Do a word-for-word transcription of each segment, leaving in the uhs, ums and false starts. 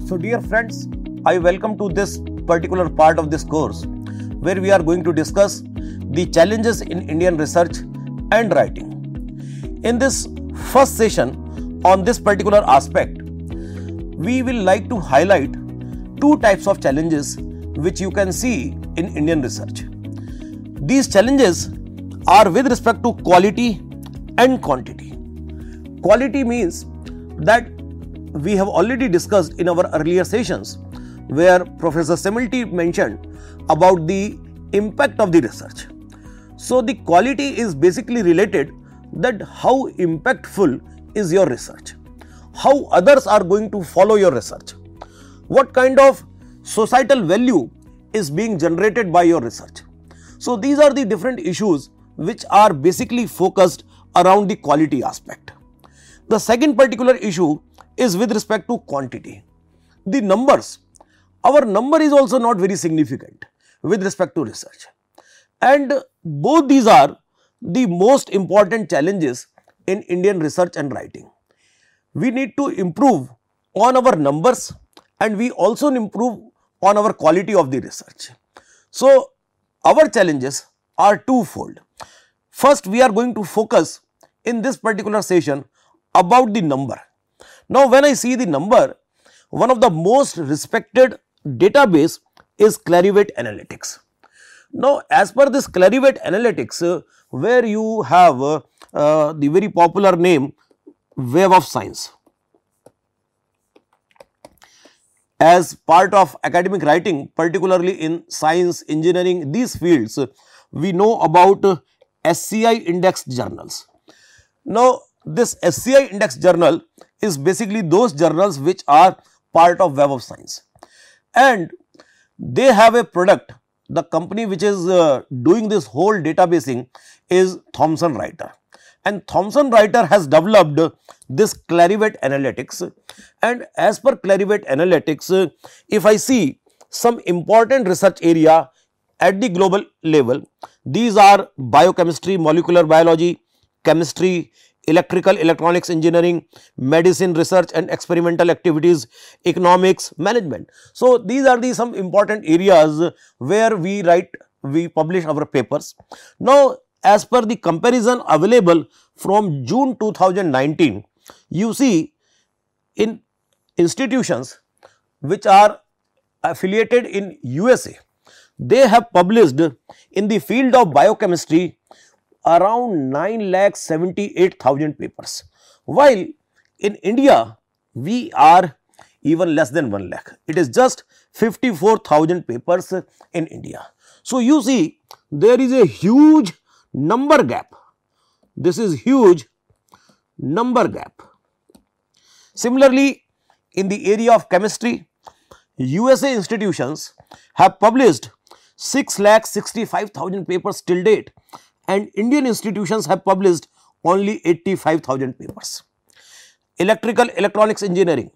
So dear friends, I welcome to this particular part of this course where we are going to discuss the challenges in Indian research and writing. In this first session on this particular aspect, we will like to highlight two types of challenges which you can see in Indian research. These challenges are with respect to quality and quantity. Quality means that we have already discussed in our earlier sessions where Professor Semmelty mentioned about the impact of the research. So the quality is basically related that how impactful is your research, how others are going to follow your research, what kind of societal value is being generated by your research. So these are the different issues which are basically focused around the quality aspect. The second particular issue is with respect to quantity. The numbers, our number is also not very significant with respect to research, and both these are the most important challenges in Indian research and writing. We need to improve on our numbers and we also improve on our quality of the research. So our challenges are twofold. First, we are going to focus in this particular session about the number. Now, when I see the number, one of the most respected database is Clarivate Analytics. Now, as per this Clarivate Analytics, uh, where you have uh, uh, the very popular name Web of Science. As part of academic writing, particularly in science, engineering, these fields, uh, we know about uh, S C I index journals. Now, this S C I index journal is basically those journals which are part of Web of Science, and they have a product. The company which is uh, doing this whole databasing is Thomson Reuters, and Thomson Reuters has developed this Clarivate Analytics. And as per Clarivate Analytics, uh, if I see some important research area at the global level, these are biochemistry, molecular biology, chemistry, electrical, electronics engineering, medicine research and experimental activities, economics, management. So these are the some important areas where we write, we publish our papers. Now, as per the comparison available from June two thousand nineteen, you see in institutions which are affiliated in U S A, they have published in the field of biochemistry around nine lakh seventy-eight thousand papers, while in India we are even less than one lakh. It is just fifty-four thousand papers in India. So you see there is a huge number gap. This is huge number gap. Similarly, in the area of chemistry, U S A institutions have published six lakh sixty-five thousand papers till date, and Indian institutions have published only eighty-five thousand papers. Electrical electronics engineering,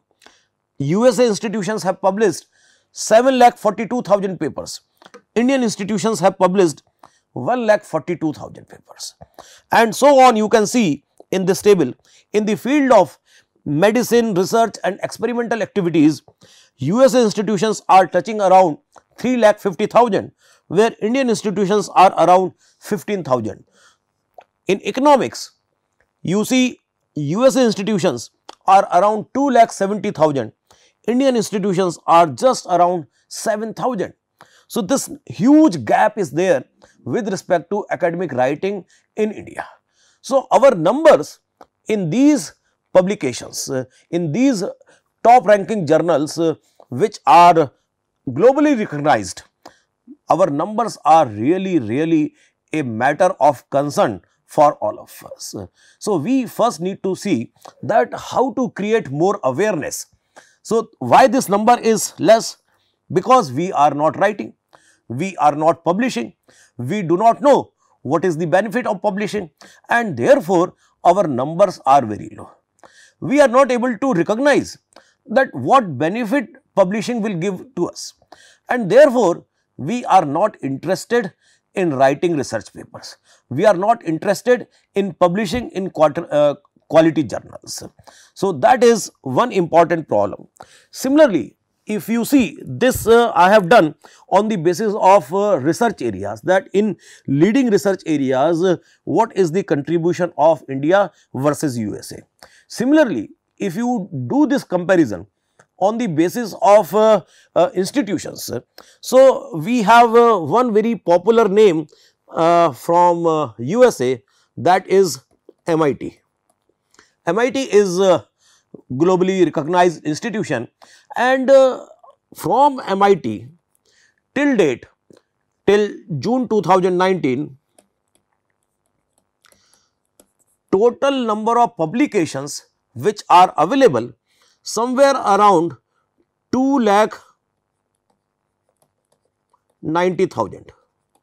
U S A institutions have published seven lakh forty-two thousand papers. Indian institutions have published one lakh forty-two thousand papers. And so on, you can see in this table. In the field of medicine, research and experimental activities, U S A institutions are touching around three lakh fifty thousand, where Indian institutions are around fifteen thousand. In economics, you see U S A institutions are around two lakh seventy thousand, Indian institutions are just around seven thousand. So this huge gap is there with respect to academic writing in India. So our numbers in these publications, uh, in these top ranking journals uh, which are globally recognized, our numbers are really, really a matter of concern for all of us. So we first need to see that how to create more awareness. So why this number is less? Because we are not writing, we are not publishing, we do not know what is the benefit of publishing, and therefore our numbers are very low. We are not able to recognize that what benefit publishing will give to us, and therefore we are not interested in writing research papers. We are not interested in publishing in quarter, uh, quality journals. So that is one important problem. Similarly, if you see this, uh, I have done on the basis of uh, research areas, that in leading research areas, uh, what is the contribution of India versus U S A. Similarly, if you do this comparison on the basis of uh, uh, institutions, so we have uh, one very popular name uh, from uh, U S A, that is M I T. M I T is uh, globally recognized institution, and uh, from M I T till date, till June two thousand nineteen, total number of publications which are available somewhere around two lakh ninety thousand,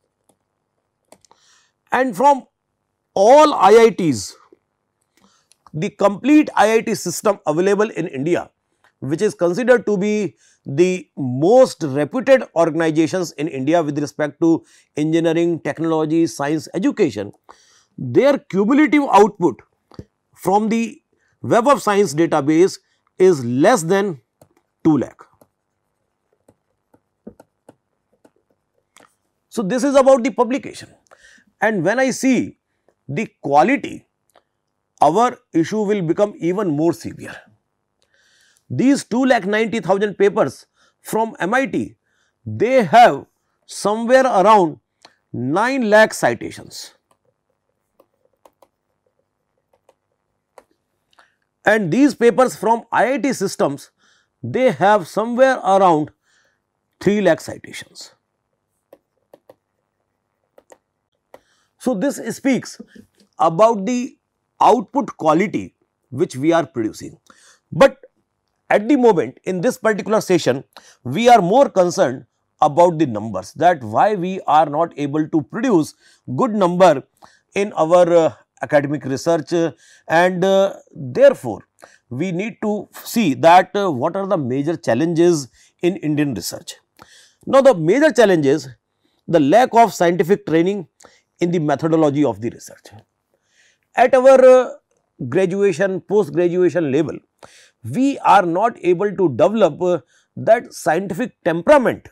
and from all I I Ts, the complete I I T system available in India, which is considered to be the most reputed organizations in India with respect to engineering, technology, science, education, their cumulative output from the Web of Science database is less than two lakh. So, this is about the publication, and when I see the quality, our issue will become even more severe. These two lakh ninety thousand papers from M I T, they have somewhere around nine lakh citations, and these papers from I I T systems, they have somewhere around three lakh citations. So, this speaks about the output quality which we are producing, but at the moment in this particular session, we are more concerned about the numbers, that why we are not able to produce good number in our uh, academic research, uh, and uh, therefore, we need to see that uh, what are the major challenges in Indian research. Now, the major challenge is the lack of scientific training in the methodology of the research. At our uh, graduation, post graduation level, we are not able to develop uh, that scientific temperament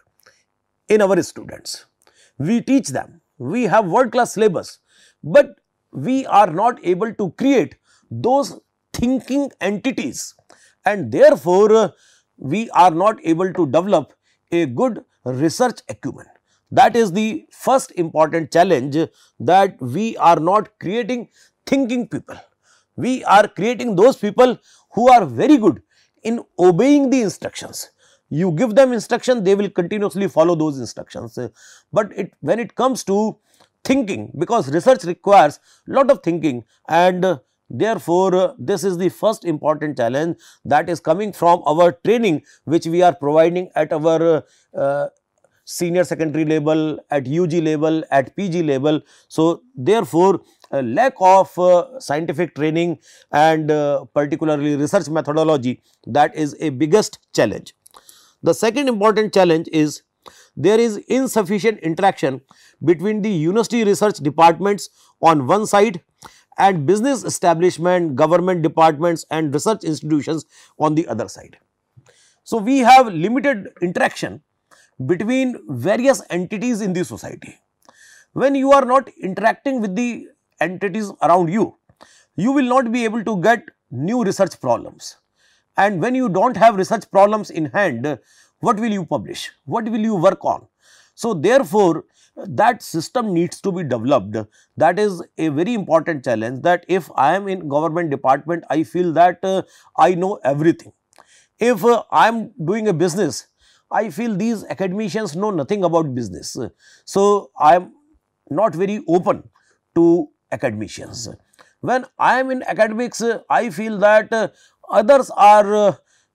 in our students. We teach them, we have world class syllabus, but we are not able to create those thinking entities, and therefore, uh, we are not able to develop a good research acumen. That is the first important challenge, that we are not creating thinking people. We are creating those people who are very good in obeying the instructions. You give them instruction, they will continuously follow those instructions. But it, when it comes to thinking, because research requires lot of thinking, and uh, therefore, uh, this is the first important challenge that is coming from our training which we are providing at our uh, uh, senior secondary level, at U G level, at P G level. So, therefore, a lack of uh, scientific training and uh, particularly research methodology, that is a biggest challenge. The second important challenge is there is insufficient interaction between the university research departments on one side and business establishment, government departments and research institutions on the other side. So, we have limited interaction between various entities in the society. When you are not interacting with the entities around you, you will not be able to get new research problems, and when you do not have research problems in hand, what will you publish, what will you work on? So, therefore, that system needs to be developed. That is a very important challenge, that if I am in government department, I feel that uh, I know everything. If uh, I am doing a business, I feel these academicians know nothing about business. So, I am not very open to academicians. When I am in academics, I feel that uh, others are uh,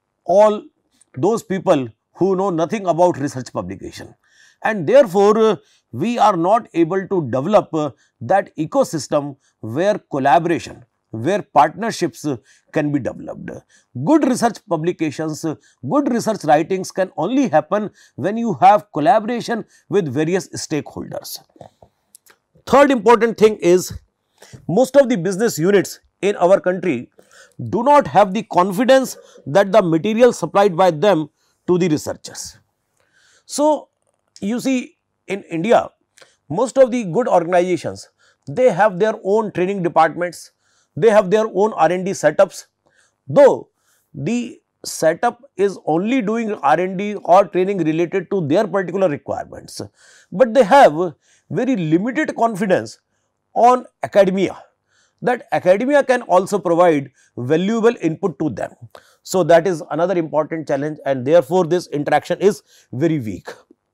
all those people who know nothing about research publication, and therefore, uh, we are not able to develop uh, that ecosystem where collaboration, where partnerships uh, can be developed. Good research publications, uh, good research writings can only happen when you have collaboration with various stakeholders. Third important thing is, most of the business units in our country do not have the confidence that the material supplied by them to the researchers. So, you see, in India, most of the good organizations, they have their own training departments, they have their own R and D setups, though the setup is only doing R and D or training related to their particular requirements, but they have very limited confidence on academia, that academia can also provide valuable input to them. So, that is another important challenge, and therefore, this interaction is very weak.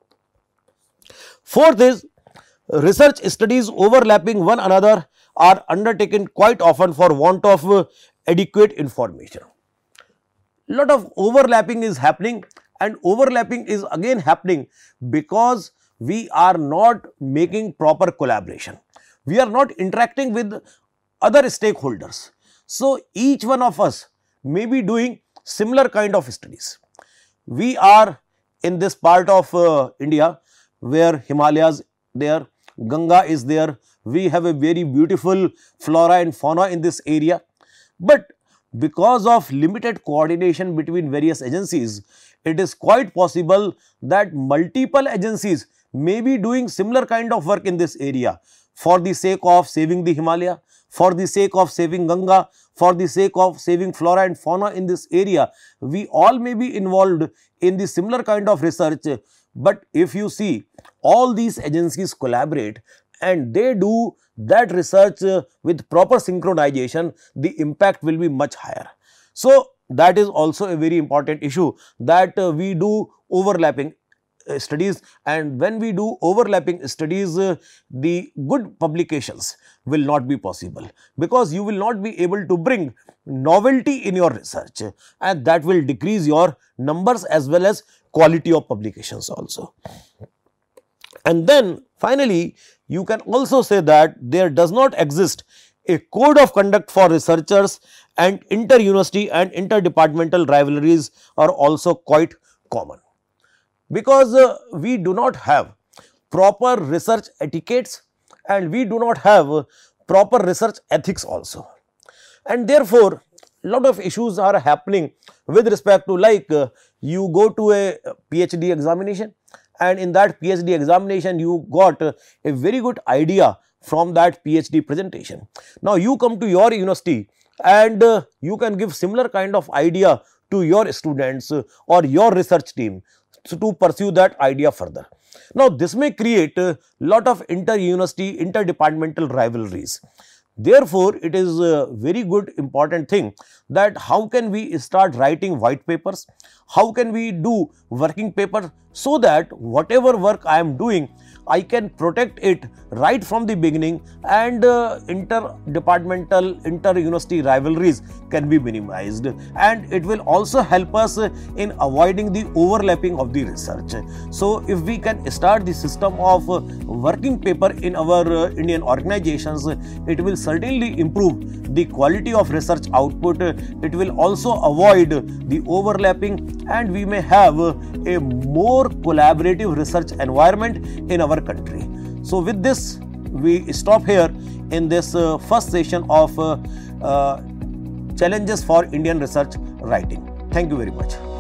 Fourth is, research studies overlapping one another are undertaken quite often for want of uh, adequate information. Lot of overlapping is happening, and overlapping is again happening because we are not making proper collaboration. We are not interacting with other stakeholders. So, each one of us may be doing similar kind of studies. We are in this part of uh, India where Himalayas there, Ganga is there, we have a very beautiful flora and fauna in this area, but because of limited coordination between various agencies, it is quite possible that multiple agencies may be doing similar kind of work in this area for the sake of saving the Himalaya, for the sake of saving Ganga, for the sake of saving flora and fauna in this area. We all may be involved in the similar kind of research, but if you see, all these agencies collaborate and they do that research uh, with proper synchronization, the impact will be much higher. So, that is also a very important issue, that uh, we do overlapping uh, studies, and when we do overlapping studies, uh, the good publications will not be possible, because you will not be able to bring novelty in your research, and that will decrease your numbers as well as quality of publications also. And then finally, you can also say that there does not exist a code of conduct for researchers, and inter-university and interdepartmental rivalries are also quite common, because uh, we do not have proper research etiquettes and we do not have uh, proper research ethics also. And therefore, lot of issues are happening with respect to, like uh, you go to a PhD examination, and in that PhD examination you got uh, a very good idea from that PhD presentation. Now, you come to your university and uh, you can give similar kind of idea to your students uh, or your research team so to pursue that idea further. Now, this may create a lot of inter-university, interdepartmental rivalries. Therefore, it is a very good important thing that how can we start writing white papers, how can we do working paper, so that whatever work I am doing, I can protect it right from the beginning, and uh, inter-departmental, inter-university rivalries can be minimized, and it will also help us in avoiding the overlapping of the research. So, if we can start the system of uh, working paper in our uh, Indian organizations, it will certainly improve the quality of research output. It will also avoid the overlapping, and we may have uh, a more collaborative research environment in our country. So, with this we stop here in this uh, first session of uh, uh, challenges for Indian research writing. Thank you very much.